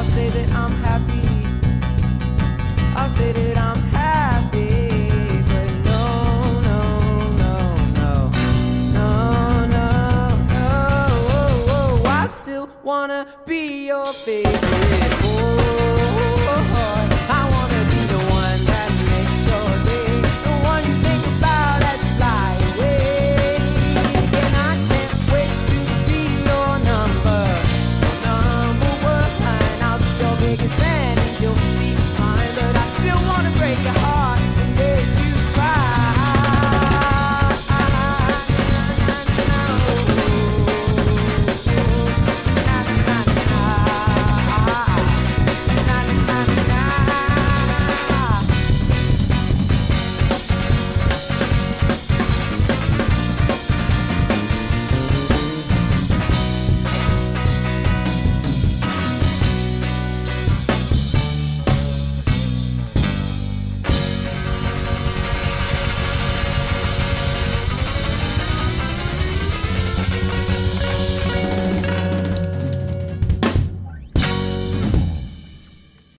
say that I'm happy. I'll say that I'm happy. But no, no, no, no, no, no, no. I still wanna be your favorite.